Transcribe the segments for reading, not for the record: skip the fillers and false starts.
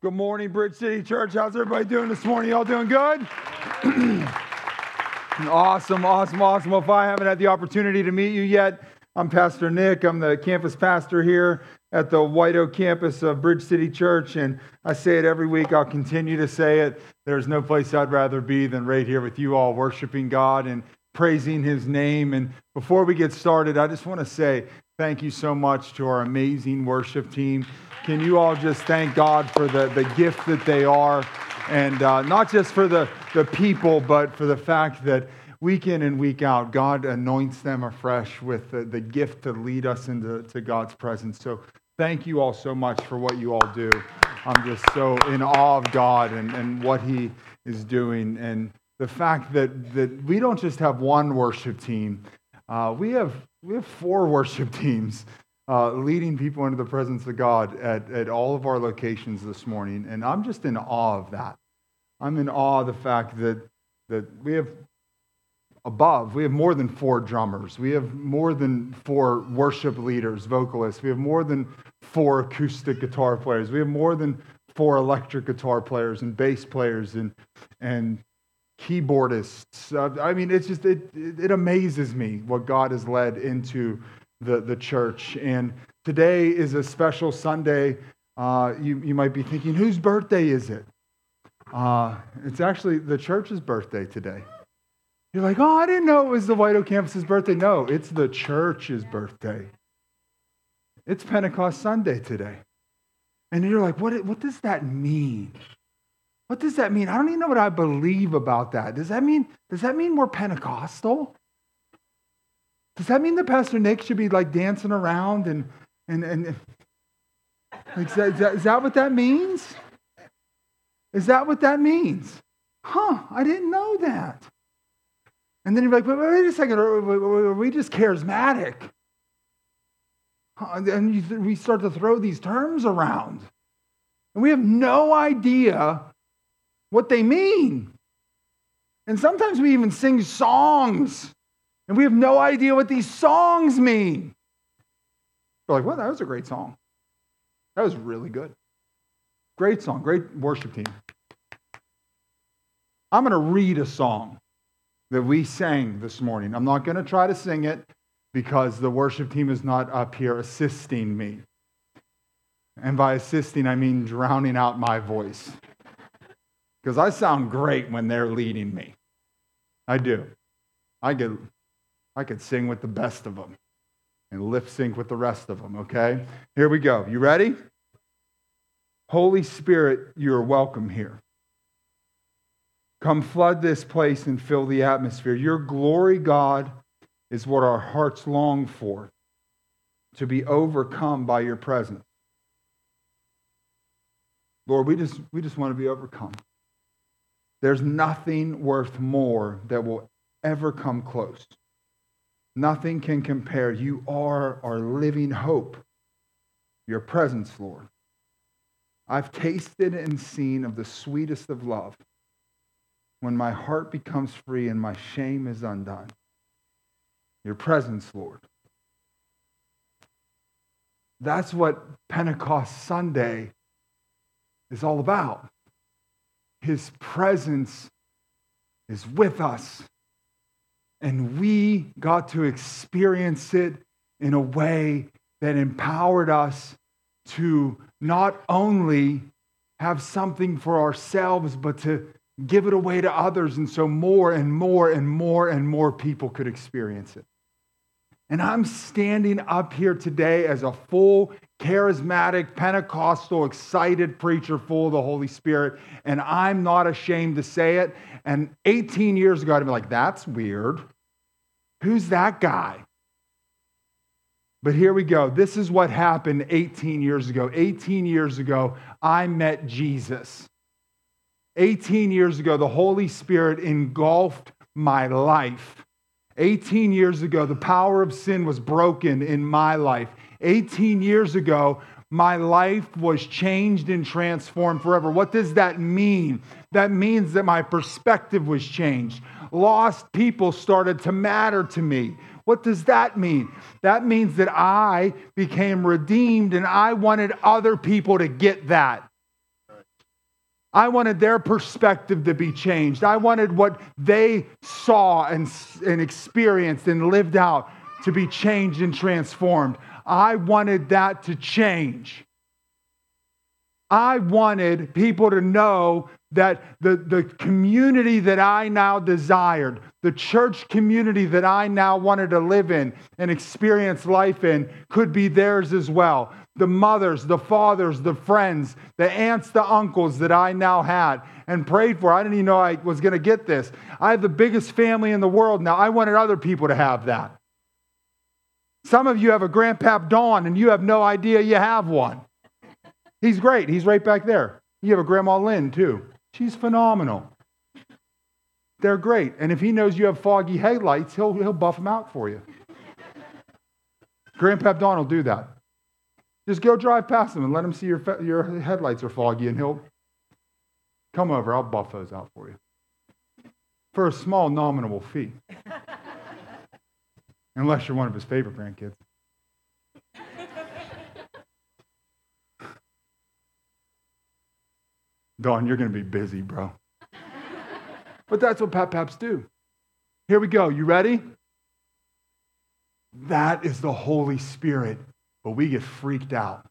Good morning, Bridge City Church. How's everybody doing this morning? Y'all doing good? Awesome. Well, if I haven't had the opportunity to meet you yet, I'm Pastor Nick. I'm the campus pastor here at the White Oak campus of Bridge City Church, and I say it every week. I'll continue to say it. There's no place I'd rather be than right here with you all, worshiping God and praising His name. And before we get started, I just want to say thank you so much to our amazing worship team. Can you all just thank God for the gift that they are, and not just for the people, but for the fact that week in and week out, God anoints them afresh with the gift to lead us into God's presence. So thank you all so much for what you all do. I'm just so in awe of God and what He is doing, and the fact that we don't just have one worship team. We have 4 worship teams leading people into the presence of God at all of our locations this morning. And I'm just in awe of that. I'm in awe of the fact that we have more than 4 drummers. We have more than 4 worship leaders, vocalists. We have more than 4 acoustic guitar players. We have more than 4 electric guitar players and bass players and keyboardists. I mean, it's just, it amazes me what God has led into the church. And today is a special Sunday. You might be thinking, whose birthday is it? It's actually the church's birthday today. You're like, oh, I didn't know it was the White Oak campus's birthday. No, it's the church's birthday. It's Pentecost Sunday today. And you're like, what does that mean? What does that mean? I don't even know what I believe about that. Does that mean we're Pentecostal? Does that mean that Pastor Nick should be like dancing around and like, is that what that means? Is that what that means? I didn't know that. And then you're like, wait a second, are we just charismatic? And we start to throw these terms around. And we have no idea what they mean. And sometimes we even sing songs, and we have no idea what these songs mean. We're like, well, that was a great song. That was really good. Great song, great worship team. I'm going to read a song that we sang this morning. I'm not going to try to sing it because the worship team is not up here assisting me. And by assisting, I mean drowning out my voice. Because I sound great when they're leading me. I do. I could sing with the best of them and lip sync with the rest of them, okay? Here we go. You ready? Holy Spirit, you are welcome here. Come flood this place and fill the atmosphere. Your glory, God, is what our hearts long for, to be overcome by your presence. Lord, we just want to be overcome. There's nothing worth more that will ever come close. Nothing can compare. You are our living hope. Your presence, Lord. I've tasted and seen of the sweetest of love, when my heart becomes free and my shame is undone. Your presence, Lord. That's what Pentecost Sunday is all about. His presence is with us, and we got to experience it in a way that empowered us to not only have something for ourselves, but to give it away to others, and so more and more and more and more people could experience it. And I'm standing up here today as a full, charismatic, Pentecostal, excited preacher full of the Holy Spirit, and I'm not ashamed to say it. And 18 years ago, I'd be like, that's weird. Who's that guy? But here we go. This is what happened 18 years ago. 18 years ago, I met Jesus. 18 years ago, the Holy Spirit engulfed my life. 18 years ago, the power of sin was broken in my life. 18 years ago, my life was changed and transformed forever. What does that mean? That means that my perspective was changed. Lost people started to matter to me. What does that mean? That means that I became redeemed, and I wanted other people to get that. I wanted their perspective to be changed. I wanted what they saw and experienced and lived out to be changed and transformed. I wanted that to change. I wanted people to know that the community that I now desired, the church community that I now wanted to live in and experience life in, could be theirs as well. The mothers, the fathers, the friends, the aunts, the uncles that I now had and prayed for. I didn't even know I was going to get this. I have the biggest family in the world now. I wanted other people to have that. Some of you have a Grandpap Don and you have no idea you have one. He's great. He's right back there. You have a Grandma Lynn too. She's phenomenal. They're great. And if he knows you have foggy headlights, he'll buff them out for you. Grandpap Don will do that. Just go drive past him and let him see your headlights are foggy, and he'll come over. I'll buff those out for you for a small nominal fee. Unless you're one of his favorite grandkids. Dawn, you're going to be busy, bro. But that's what Paps do. Here we go. You ready? That is the Holy Spirit, but we get freaked out.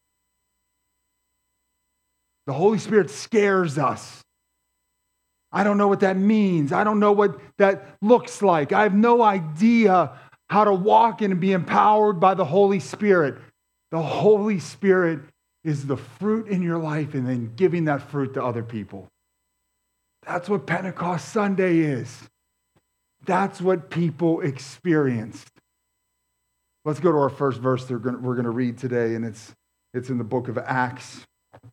The Holy Spirit scares us. I don't know what that means. I don't know what that looks like. I have no idea how to walk in and be empowered by the Holy Spirit. The Holy Spirit is the fruit in your life and then giving that fruit to other people. That's what Pentecost Sunday is. That's what people experienced. Let's go to our first verse we're going to read today, and it's in the book of Acts.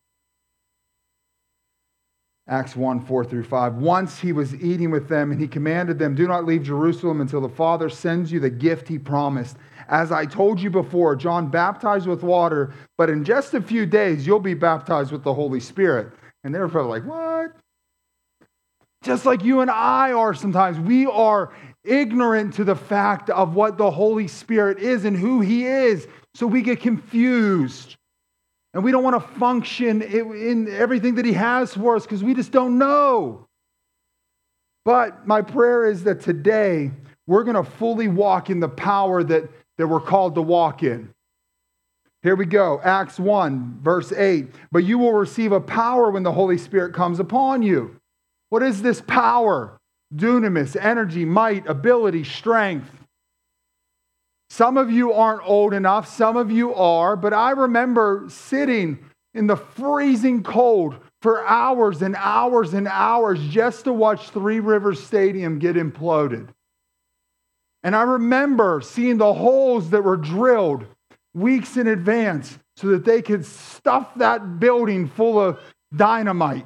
Acts 1, 4 through 5. Once he was eating with them, and he commanded them, "Do not leave Jerusalem until the Father sends you the gift he promised. As I told you before, John baptized with water, but in just a few days you'll be baptized with the Holy Spirit." And they were probably like, what? Just like you and I are sometimes. We are ignorant to the fact of what the Holy Spirit is and who he is. So we get confused. And we don't want to function in everything that he has for us because we just don't know. But my prayer is that today we're going to fully walk in the power that we're called to walk in. Here we go. Acts 1, verse 8. "But you will receive a power when the Holy Spirit comes upon you." What is this power? Dunamis, energy, might, ability, strength. Some of you aren't old enough. Some of you are. But I remember sitting in the freezing cold for hours and hours and hours just to watch Three Rivers Stadium get imploded. And I remember seeing the holes that were drilled weeks in advance so that they could stuff that building full of dynamite.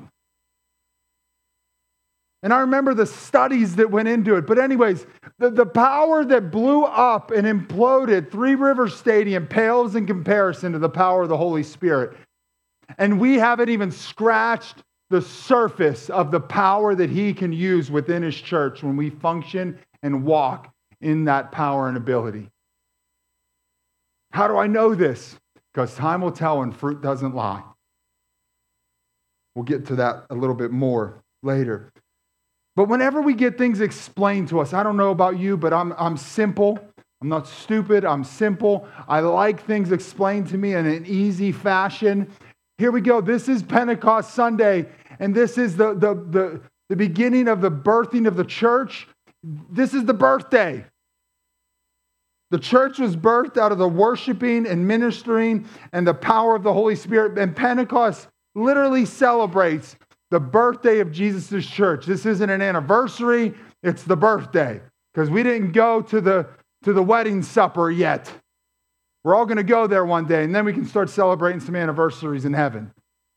And I remember the studies that went into it. But anyways, the power that blew up and imploded Three Rivers Stadium pales in comparison to the power of the Holy Spirit. And we haven't even scratched the surface of the power that he can use within his church when we function and walk in that power and ability. How do I know this? Because time will tell and fruit doesn't lie. We'll get to that a little bit more later. But whenever we get things explained to us, I don't know about you, but I'm simple. I'm not stupid. I'm simple. I like things explained to me in an easy fashion. Here we go. This is Pentecost Sunday, and this is the beginning of the birthing of the church. This is the birthday. The church was birthed out of the worshiping and ministering and the power of the Holy Spirit. And Pentecost literally celebrates the birthday of Jesus' church. This isn't an anniversary, it's the birthday. Because we didn't go to the wedding supper yet. We're all going to go there one day, and then we can start celebrating some anniversaries in heaven.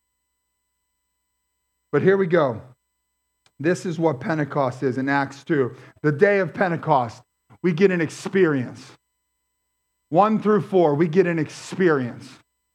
But here we go. This is what Pentecost is in Acts 2. The day of Pentecost, we get an experience. 1 through 4, we get an experience.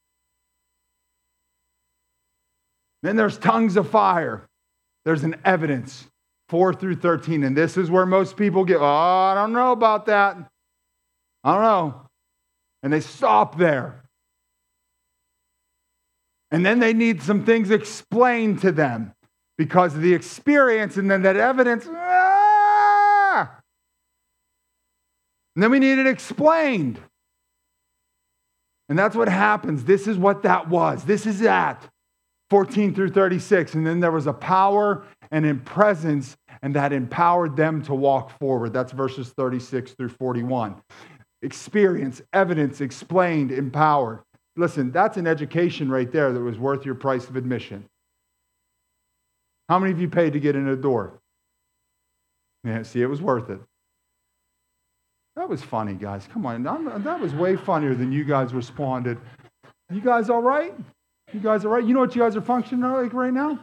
Then there's tongues of fire. There's an evidence. 4 through 13. And this is where most people get, I don't know about that. I don't know. And they stop there. And then they need some things explained to them. because of the experience, and then that evidence, and then we need it explained. And that's what happens. This is what that was. This is that. 14 through 36. And then there was a power and a presence, and that empowered them to walk forward. That's verses 36 through 41. Experience, evidence, explained, empowered. Listen, that's an education right there that was worth your price of admission. How many of you paid to get in the door? Yeah, see, it was worth it. That was funny, guys. Come on. That was way funnier than you guys responded. You guys all right? You guys all right? You know what you guys are functioning like right now?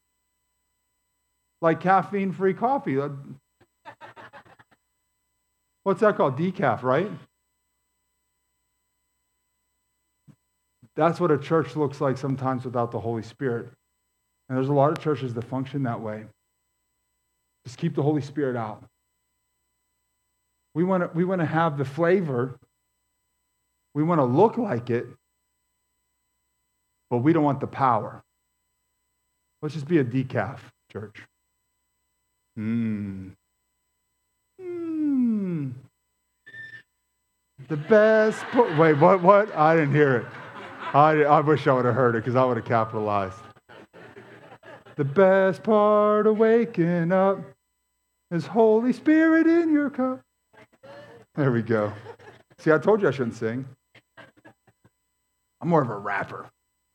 Like caffeine-free coffee. What's that called? Decaf, right? That's what a church looks like sometimes without the Holy Spirit. And there's a lot of churches that function that way. Just keep the Holy Spirit out. We want to have the flavor. We want to look like it, but we don't want the power. Let's just be a decaf church. The best. Wait, what? I didn't hear it. I wish I would have heard it because I would have capitalized. The best part of waking up is Holy Spirit in your cup. There we go. See, I told you I shouldn't sing. I'm more of a rapper.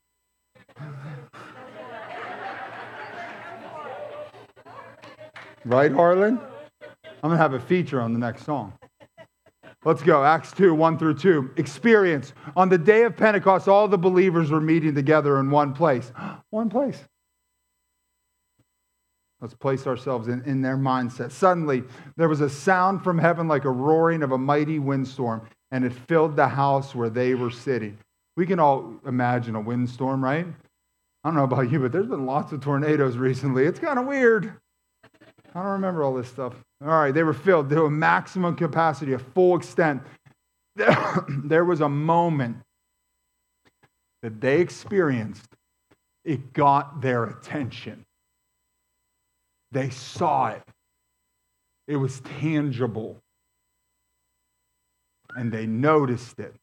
Right, Harlan? I'm going to have a feature on the next song. Let's go. Acts 2, 1 through 2. Experience. On the day of Pentecost, all the believers were meeting together in one place. One place. Let's place ourselves in their mindset. Suddenly, there was a sound from heaven like a roaring of a mighty windstorm, and it filled the house where they were sitting. We can all imagine a windstorm, right? I don't know about you, but there's been lots of tornadoes recently. It's kind of weird. I don't remember all this stuff. All right, they were filled to a maximum capacity, a full extent. There was a moment that they experienced. It got their attention. They saw it. It was tangible. And they noticed it.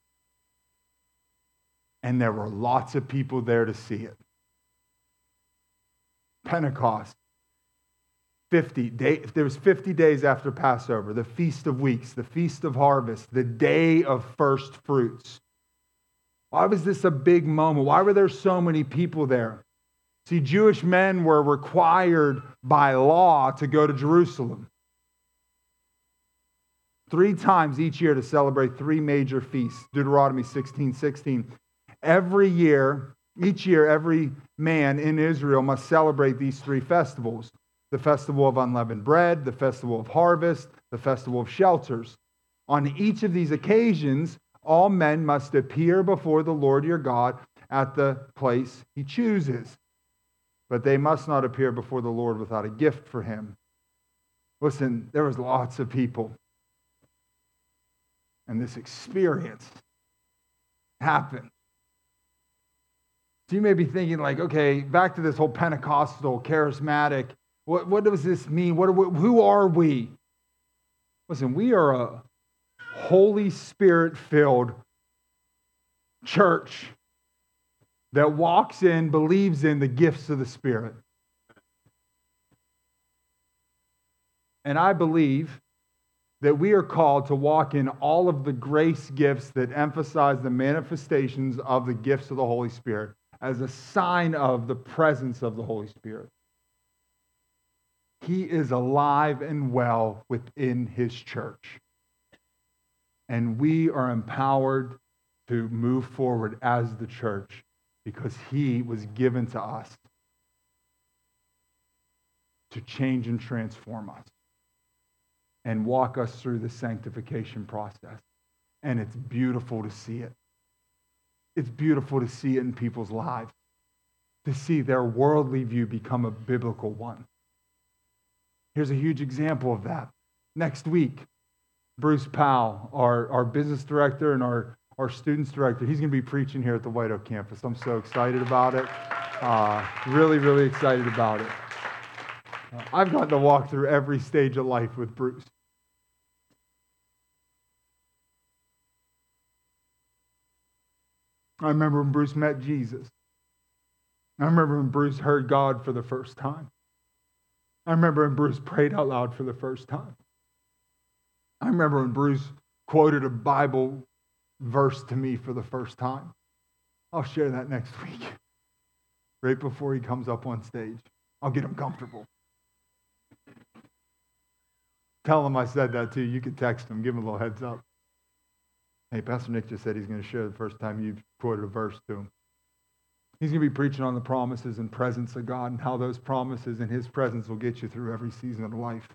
And there were lots of people there to see it. Pentecost. There was 50 days after Passover, the Feast of Weeks, the Feast of Harvest, the Day of First Fruits. Why was this a big moment? Why were there so many people there? See, Jewish men were required by law to go to Jerusalem 3 times each year to celebrate 3 major feasts. Deuteronomy 16:16. Each year, every man in Israel must celebrate these 3 festivals. The festival of unleavened bread, the festival of harvest, the festival of shelters. On each of these occasions, all men must appear before the Lord your God at the place he chooses. But they must not appear before the Lord without a gift for him. Listen, there was lots of people. And this experience happened. So you may be thinking like, okay, back to this whole Pentecostal, charismatic. What does this mean? Who are we? Listen, we are a Holy Spirit-filled church that walks in, believes in the gifts of the Spirit. And I believe that we are called to walk in all of the grace gifts that emphasize the manifestations of the gifts of the Holy Spirit as a sign of the presence of the Holy Spirit. He is alive and well within his church. And we are empowered to move forward as the church because he was given to us to change and transform us and walk us through the sanctification process. And it's beautiful to see it. It's beautiful to see it in people's lives, to see their worldly view become a biblical one. Here's a huge example of that. Next week, Bruce Powell, our business director and our students director, he's going to be preaching here at the White Oak campus. I'm so excited about it. Really, really excited about it. I've gotten to walk through every stage of life with Bruce. I remember when Bruce met Jesus. I remember when Bruce heard God for the first time. I remember when Bruce prayed out loud for the first time. I remember when Bruce quoted a Bible verse to me for the first time. I'll share that next week, right before he comes up on stage. I'll get him comfortable. Tell him I said that too. You can text him, give him a little heads up. Hey, Pastor Nick just said he's going to share the first time you've quoted a verse to him. He's going to be preaching on the promises and presence of God and how those promises and his presence will get you through every season of life.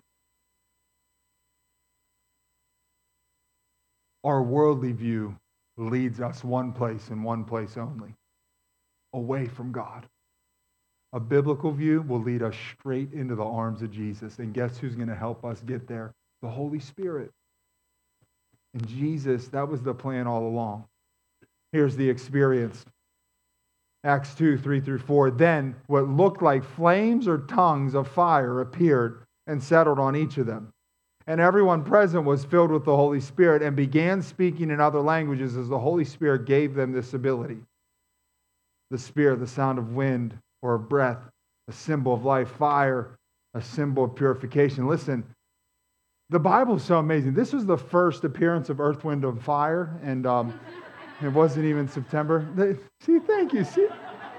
Our worldly view leads us one place and one place only, away from God. A biblical view will lead us straight into the arms of Jesus. And guess who's going to help us get there? The Holy Spirit. And Jesus, that was the plan all along. Here's the experience. Acts 2, 3 through 4. Then what looked like flames or tongues of fire appeared and settled on each of them. And everyone present was filled with the Holy Spirit and began speaking in other languages as the Holy Spirit gave them this ability. The Spirit, the sound of wind or of breath, a symbol of life, fire, a symbol of purification. Listen, the Bible is so amazing. This was the first appearance of Earth, Wind, and Fire, and it wasn't even September. Thank you. See?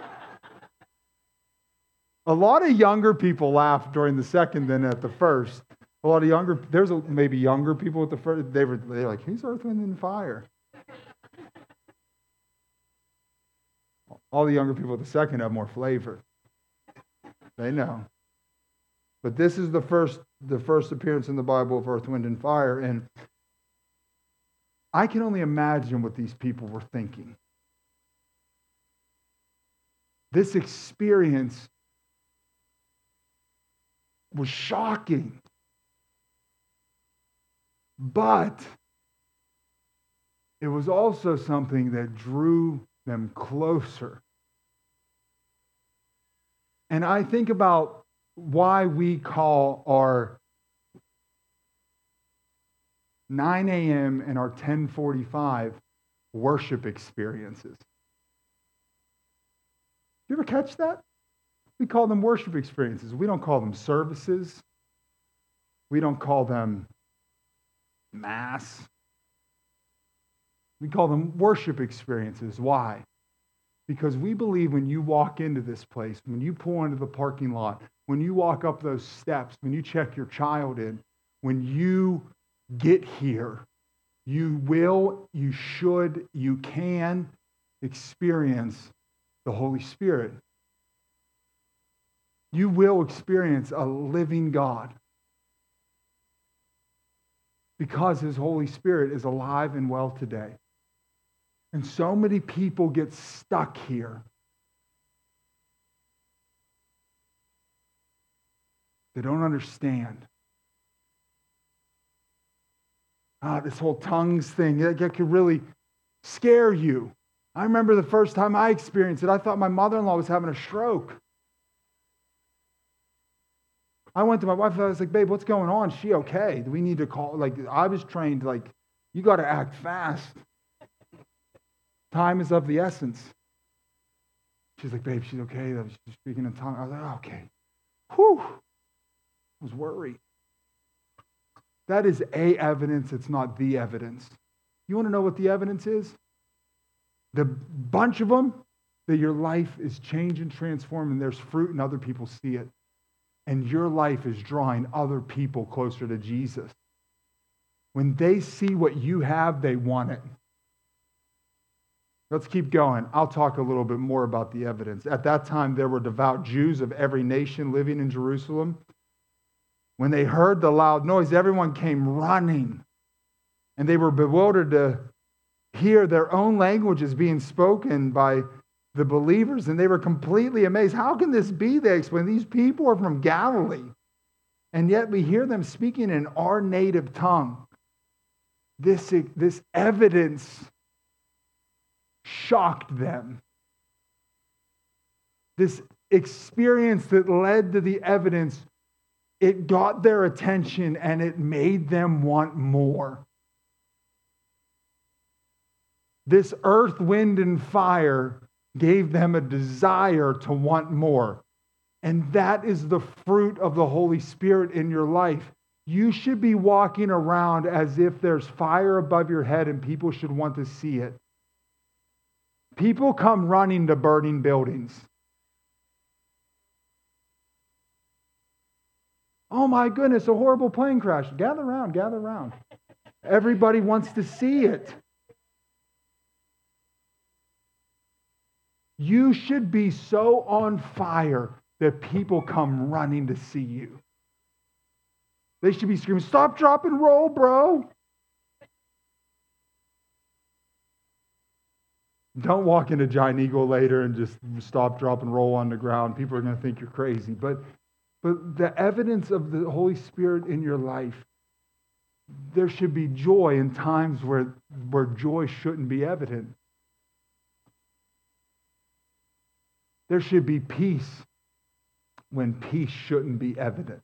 A lot of younger people laughed during the second than at the first. A lot of younger, maybe younger people at the first, they were like, who's Earth, Wind, and Fire? All the younger people at the second have more flavor. They know. But this is the first appearance in the Bible of Earth, Wind, and Fire. And I can only imagine what these people were thinking. This experience was shocking. But it was also something that drew them closer. And I think about why we call our 9 a.m. and our 10:45 worship experiences. You ever catch that? We call them worship experiences. We don't call them services. We don't call them mass. We call them worship experiences. Why? Because we believe when you walk into this place, when you pull into the parking lot, when you walk up those steps, when you check your child in, when you get here, you will, you should, you can experience the Holy Spirit. You will experience a living God because his Holy Spirit is alive and well today. And so many people get stuck here. They don't understand. This whole tongues thing, that could really scare you. I remember the first time I experienced it, I thought my mother-in-law was having a stroke. I went to my wife and I was like, babe, what's going on? Is she okay? Do we need to call? I was trained, you got to act fast. Time is of the essence. She's like, babe, she's okay. She's speaking in tongues. I was like, oh, okay. Whew. I was worried. That is a evidence. It's not the evidence. You want to know what the evidence is? The bunch of them, that your life is changed and transformed and there's fruit and other people see it. And your life is drawing other people closer to Jesus. When they see what you have, they want it. Let's keep going. I'll talk a little bit more about the evidence. At that time, there were devout Jews of every nation living in Jerusalem. When they heard the loud noise, everyone came running. And they were bewildered to hear their own languages being spoken by the believers. And they were completely amazed. How can this be? They explained. These people are from Galilee. And yet we hear them speaking in our native tongue. This evidence shocked them. This experience that led to the evidence, it got their attention and it made them want more. This earth, wind, and fire gave them a desire to want more. And that is the fruit of the Holy Spirit in your life. You should be walking around as if there's fire above your head and people should want to see it. People come running to burning buildings. Oh my goodness, a horrible plane crash. Gather around, gather around. Everybody wants to see it. You should be so on fire that people come running to see you. They should be screaming, "Stop, drop, and roll, bro." Don't walk into Giant Eagle later and just stop, drop, and roll on the ground. People are going to think you're crazy. But the evidence of the Holy Spirit in your life, there should be joy in times where joy shouldn't be evident. There should be peace when peace shouldn't be evident.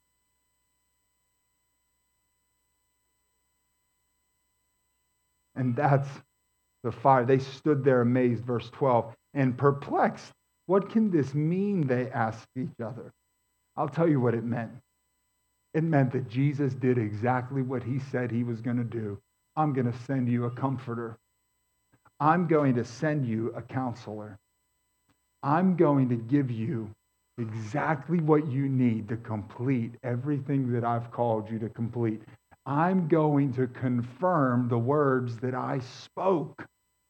And that's the fire. They stood there amazed, verse 12, and perplexed. What can this mean? They asked each other. I'll tell you what it meant. It meant that Jesus did exactly what he said he was going to do. I'm going to send you a comforter. I'm going to send you a counselor. I'm going to give you exactly what you need to complete everything that I've called you to complete. I'm going to confirm the words that I spoke.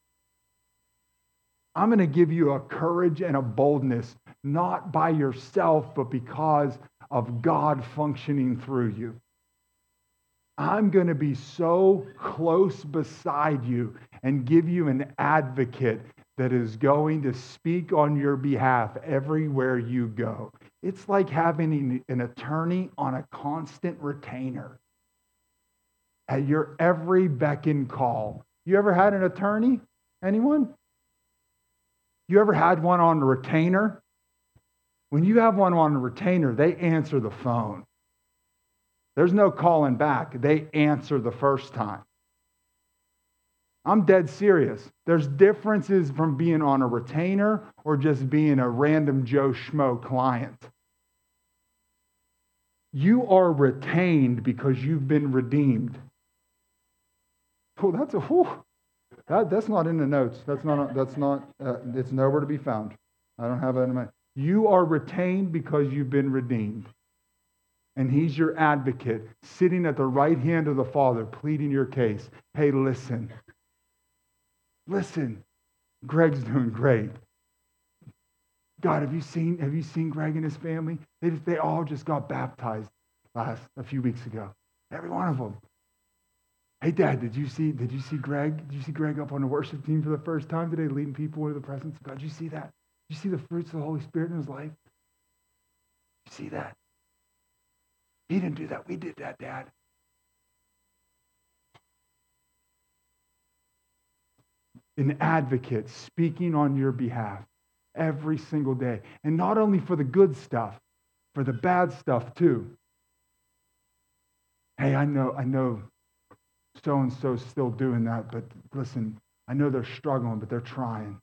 I'm going to give you a courage and a boldness, not by yourself, but because of God functioning through you. I'm going to be so close beside you and give you an advocate that is going to speak on your behalf everywhere you go. It's like having an attorney on a constant retainer at your every beck and call. You ever had an attorney? Anyone? You ever had one on a retainer? When you have one on a retainer, they answer the phone. There's no calling back. They answer the first time. I'm dead serious. There's differences from being on a retainer or just being a random Joe Schmo client. You are retained because you've been redeemed. Oh, that's not in the notes. It's nowhere to be found. I don't have it in my. You are retained because you've been redeemed. And he's your advocate, sitting at the right hand of the Father, pleading your case. Hey, listen, Greg's doing great. God, have you seen Greg and his family? They all just got baptized a few weeks ago. Every one of them. Hey, Dad, did you see Greg? Did you see Greg up on the worship team for the first time today, leading people into the presence of God? Did you see that? Did you see the fruits of the Holy Spirit in his life? Did you see that? He didn't do that. We did that, Dad. An advocate speaking on your behalf every single day. And not only for the good stuff, for the bad stuff too. Hey, I know so-and-so's still doing that, but listen, I know they're struggling, but they're trying.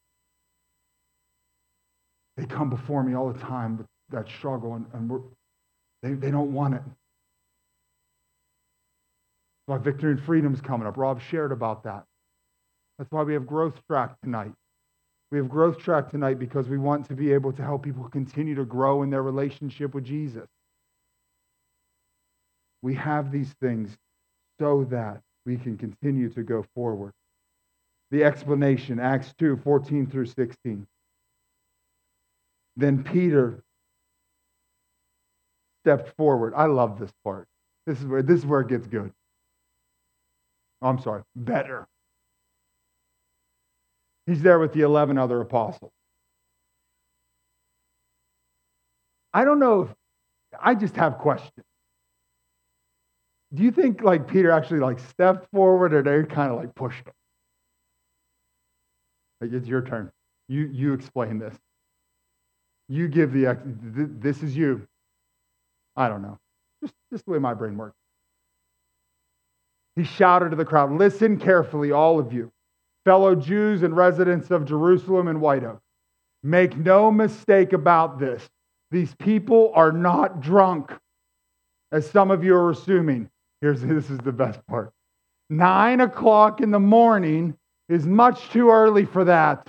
They come before me all the time with that struggle, and they don't want it. That's why Victory and Freedom is coming up. Rob shared about that. That's why we have Growth Track tonight. We have Growth Track tonight because we want to be able to help people continue to grow in their relationship with Jesus. We have these things so that we can continue to go forward. The explanation, Acts 2, 14 through 16. Then Peter stepped forward. I love this part. This is where it gets good. Oh, I'm sorry, better. He's there with the 11 other apostles. I don't know if, I just have questions. Do you think Peter actually stepped forward, or they kind of pushed him? It's your turn. You explain this. You give this is you. I don't know. Just the way my brain works. He shouted to the crowd, listen carefully, all of you, fellow Jews and residents of Jerusalem and White Oak. Make no mistake about this. These people are not drunk, as some of you are assuming. This is the best part. 9 o'clock in the morning is much too early for that.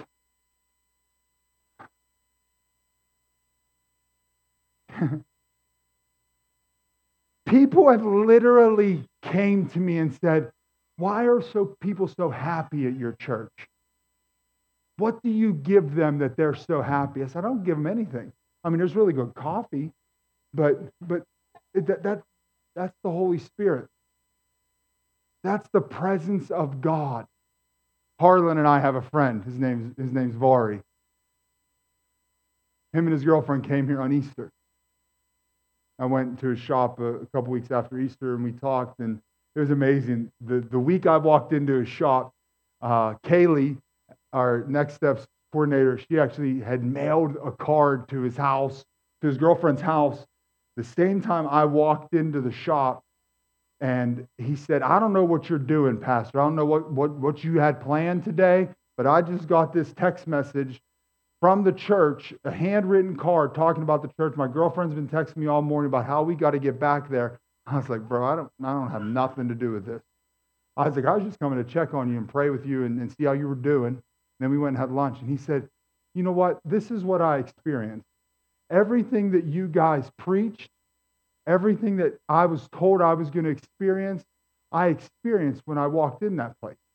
People have literally came to me and said, why are people so happy at your church? What do you give them that they're so happy? I said, I don't give them anything. I mean, there's really good coffee, but that's the Holy Spirit. That's the presence of God. Harlan and I have a friend. His name's Vari. Him and his girlfriend came here on Easter. I went to his shop a couple weeks after Easter, and we talked, and it was amazing. The week I walked into his shop, Kaylee, our Next Steps coordinator, she actually had mailed a card to his house, to his girlfriend's house, the same time I walked into the shop. And he said, I don't know what you're doing, Pastor. I don't know what you had planned today, but I just got this text message from the church, a handwritten card talking about the church. My girlfriend's been texting me all morning about how we got to get back there. I was like, bro, I don't have nothing to do with this. I was like, I was just coming to check on you and pray with you and see how you were doing. And then we went and had lunch. And he said, you know what? This is what I experienced. Everything that you guys preached, everything that I was told I was going to experience, I experienced when I walked in that place.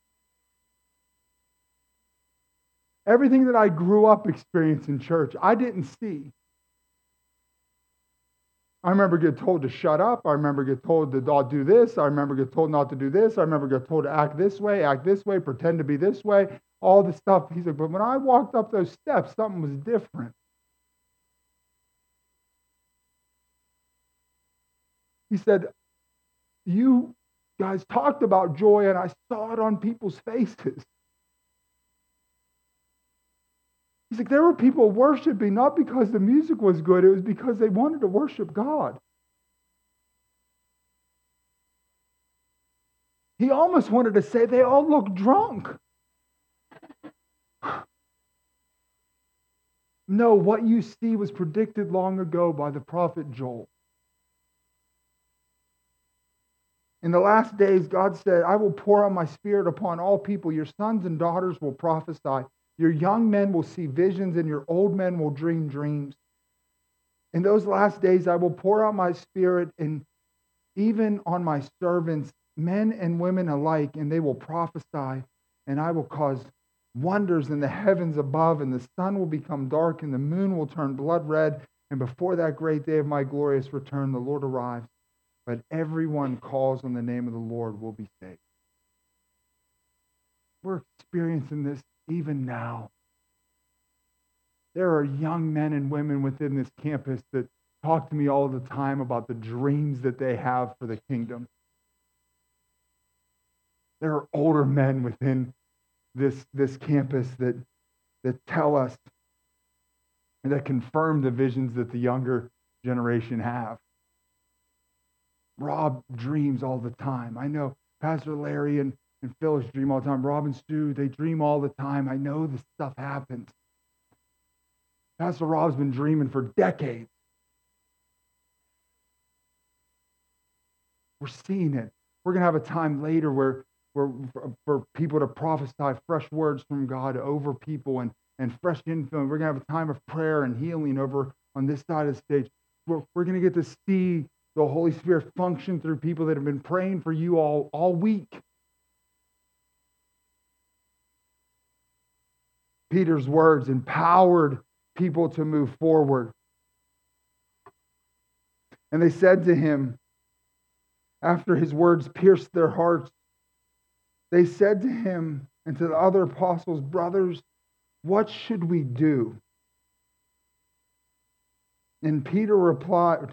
Everything that I grew up experiencing in church, I didn't see. I remember getting told to shut up. I remember getting told to not do this. I remember getting told not to do this. I remember getting told to act this way, pretend to be this way, all this stuff. He's like, but when I walked up those steps, something was different. He said, you guys talked about joy, and I saw it on people's faces. He's like, there were people worshiping not because the music was good, it was because they wanted to worship God. He almost wanted to say they all look drunk. No, what you see was predicted long ago by the prophet Joel. In the last days, God said, I will pour out my spirit upon all people. Your sons and daughters will prophesy. Your young men will see visions, and your old men will dream dreams. In those last days, I will pour out my spirit, and even on my servants, men and women alike, and they will prophesy, and I will cause wonders in the heavens above, and the sun will become dark, and the moon will turn blood red, and before that great day of my glorious return, the Lord arrives. But everyone calls on the name of the Lord will be saved. We're experiencing this even now. There are young men and women within this campus that talk to me all the time about the dreams that they have for the kingdom. There are older men within this campus that tell us and that confirm the visions that the younger generation have. Rob dreams all the time. I know Pastor Larry and Phyllis dream all the time. Rob and Stu, they dream all the time. I know this stuff happens. Pastor Rob's been dreaming for decades. We're seeing it. We're going to have a time later where for people to prophesy fresh words from God over people and fresh infilling. We're going to have a time of prayer and healing over on this side of the stage. We're going to get to see the Holy Spirit function through people that have been praying for you all week. Peter's words empowered people to move forward. And they said to him, after his words pierced their hearts, they said to him and to the other apostles, brothers, what should we do? And Peter replied,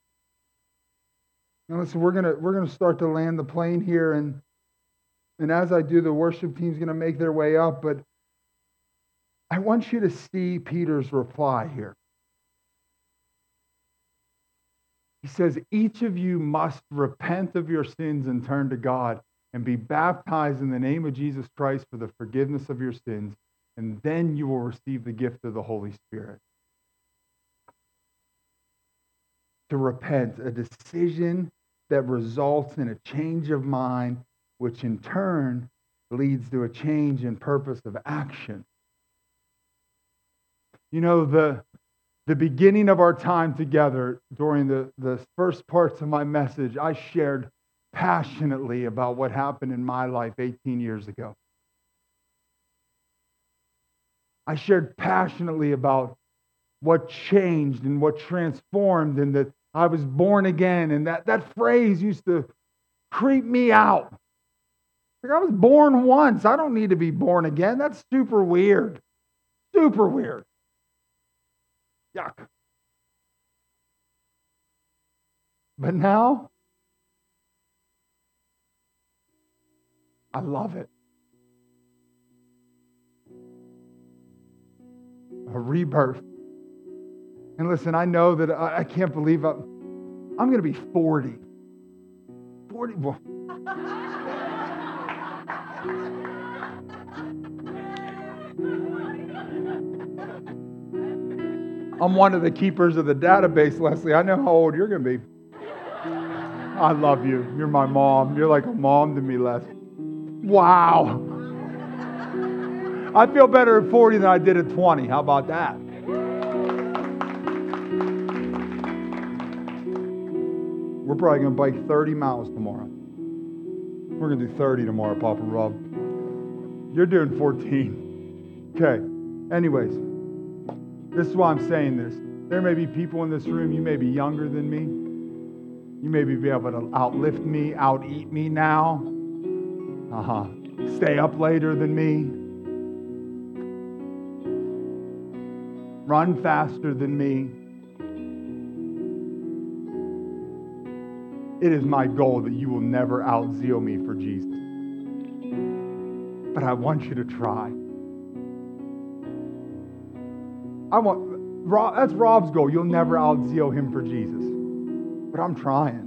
now listen, we're gonna start to land the plane here, and as I do, the worship team's gonna make their way up, but I want you to see Peter's reply here. He says, each of you must repent of your sins and turn to God and be baptized in the name of Jesus Christ for the forgiveness of your sins, and then you will receive the gift of the Holy Spirit. To repent, a decision that results in a change of mind, which in turn leads to a change in purpose of action. You know, the beginning of our time together during the first parts of my message, I shared passionately about what happened in my life 18 years ago. I shared passionately about what changed and what transformed, and that I was born again. And that phrase used to creep me out. Like, I was born once. I don't need to be born again. That's super weird. Super weird. Yuck. But now, I love it. A rebirth. And listen, I know that I can't believe I'm going to be 40. 40. Well, I'm one of the keepers of the database, Leslie. I know how old you're going to be. I love you. You're my mom. You're like a mom to me, Les. Wow. I feel better at 40 than I did at 20. How about that? We're probably going to bike 30 miles tomorrow. We're going to do 30 tomorrow, Papa Rob. You're doing 14. Okay. Anyways, this is why I'm saying this. There may be people in this room, you may be younger than me. You may be able to outlift me, out-eat me now. Stay up later than me. Run faster than me. It is my goal that you will never out-zeal me for Jesus. But I want you to try. That's Rob's goal. You'll never out-zeal him for Jesus. But I'm trying.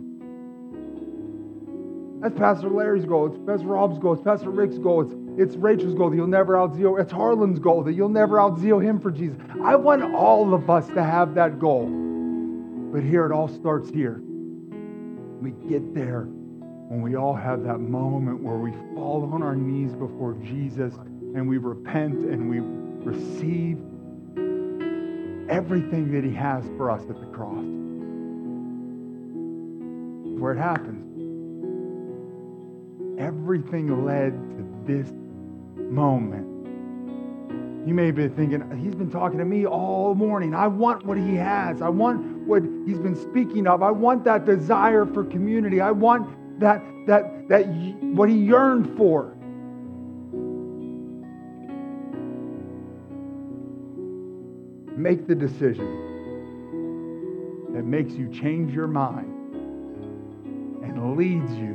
That's Pastor Larry's goal. That's Rob's goal. It's Pastor Rick's goal. It's Rachel's goal that you'll never out-zeal. It's Harlan's goal that you'll never out-zeal him for Jesus. I want all of us to have that goal. But here, it all starts here. We get there when we all have that moment where we fall on our knees before Jesus and we repent and we receive everything that he has for us at the cross. Where it happens. Everything led to this moment. You may be thinking, he's been talking to me all morning. I want what he has. I want what he's been speaking of. I want that desire for community. I want that what he yearned for. Make the decision that makes you change your mind and leads you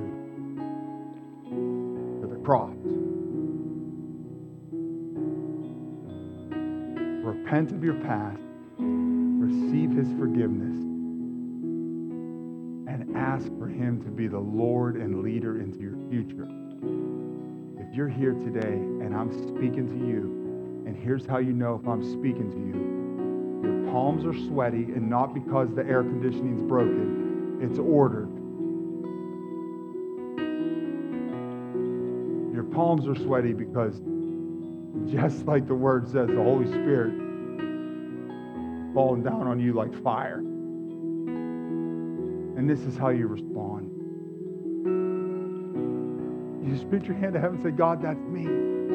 to the cross. Repent of your past, receive his forgiveness, and ask for him to be the Lord and leader into your future. If you're here today and I'm speaking to you, and here's how you know if I'm speaking to you. Your palms are sweaty, and not because the air conditioning's broken. It's ordered. Your palms are sweaty because, just like the word says, the Holy Spirit falling down on you like fire. And this is how you respond. You just put your hand to heaven and say, God, that's me.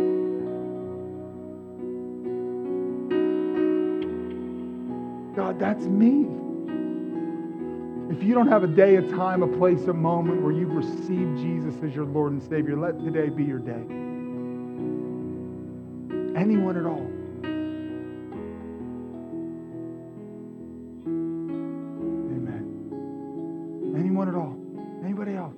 God, that's me. If you don't have a day, a time, a place, a moment where you've received Jesus as your Lord and Savior, let today be your day. Anyone at all. Amen. Anyone at all. Anybody else.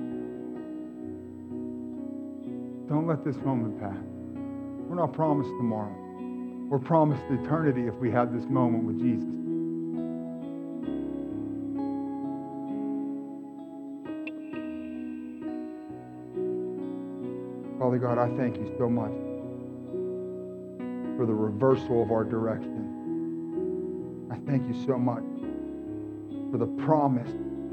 Don't let this moment pass. We're not promised tomorrow. We're promised eternity if we have this moment with Jesus. Father God, I thank you so much for the reversal of our direction. I thank you so much for the promise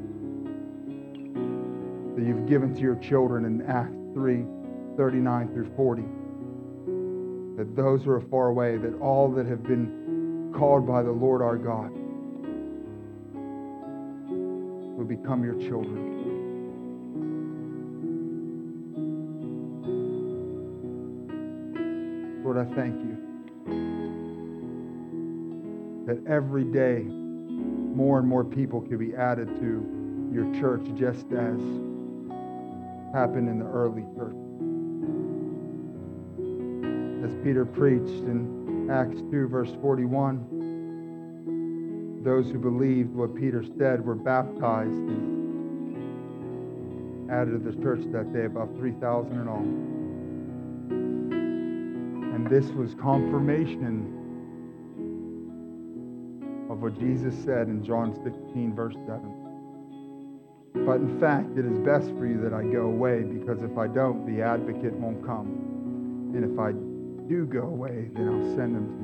that you've given to your children in Acts 3:39 through 40. That those who are far away, that all that have been called by the Lord our God will become your children. Lord, I thank you that every day more and more people could be added to your church, just as happened in the early church. As Peter preached in Acts 2, verse 41, those who believed what Peter said were baptized and added to the church that day, about 3,000 in all. And this was confirmation of what Jesus said in John 16, verse 7. But in fact, it is best for you that I go away, because if I don't, the advocate won't come. And if I do go away, then I'll send him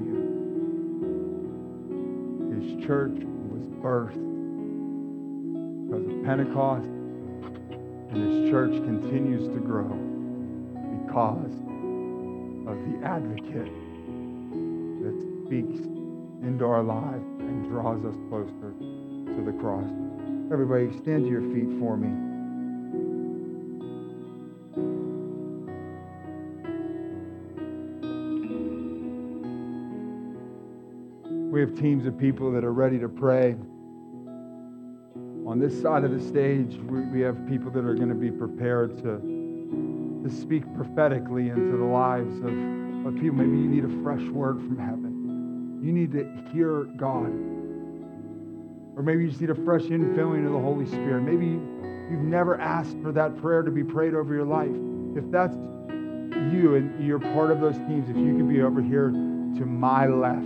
to you. His church was birthed because of Pentecost, and his church continues to grow because of the advocate that speaks into our lives and draws us closer to the cross. Everybody, stand to your feet for me. We have teams of people that are ready to pray. On this side of the stage, we have people that are going to be prepared to speak prophetically into the lives of people. Maybe you need a fresh word from heaven. You need to hear God. Or maybe you just need a fresh infilling of the Holy Spirit. Maybe you've never asked for that prayer to be prayed over your life. If that's you and you're part of those teams, if you could be over here to my left.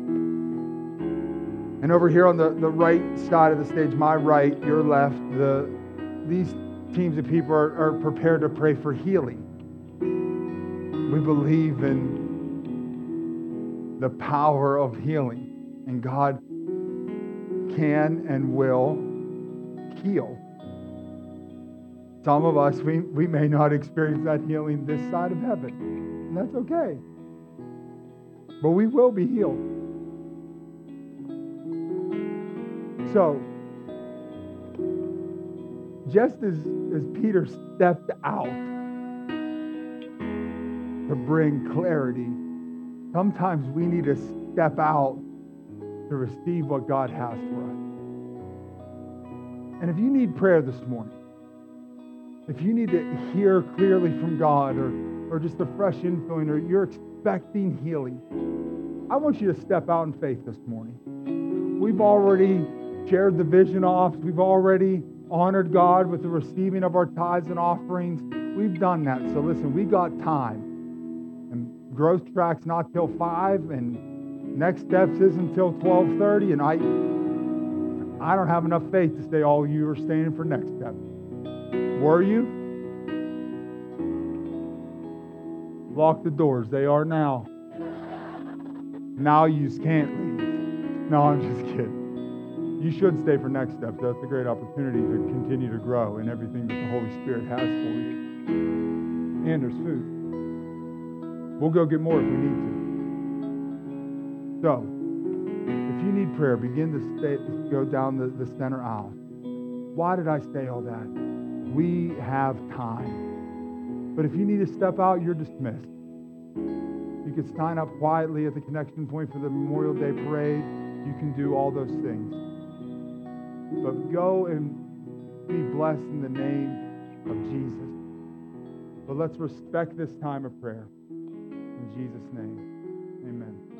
And over here on the right side of the stage, my right, your left, these teams of people are prepared to pray for healing. We believe in the power of healing, and God can and will heal. Some of us, we may not experience that healing this side of heaven, and that's okay. But we will be healed. So, just as Peter stepped out to bring clarity, sometimes we need to step out to receive what God has for us. And if you need prayer this morning, if you need to hear clearly from God, or just a fresh infilling, or you're expecting healing, I want you to step out in faith this morning. We've already shared the vision off. We've already honored God with the receiving of our tithes and offerings. We've done that. So listen, we got time. And growth track's not till 5, and next steps isn't until 12:30, and I don't have enough faith to say all you are staying for next step. Were you? Lock the doors. They are now. Now you can't leave. No, I'm just kidding. You should stay for next steps. That's a great opportunity to continue to grow in everything that the Holy Spirit has for you. And there's food. We'll go get more if we need to. So, if you need prayer, begin to go down the center aisle. Why did I say all that? We have time. But if you need to step out, you're dismissed. You could sign up quietly at the connection point for the Memorial Day parade. You can do all those things. But go and be blessed in the name of Jesus. But let's respect this time of prayer. In Jesus' name, amen.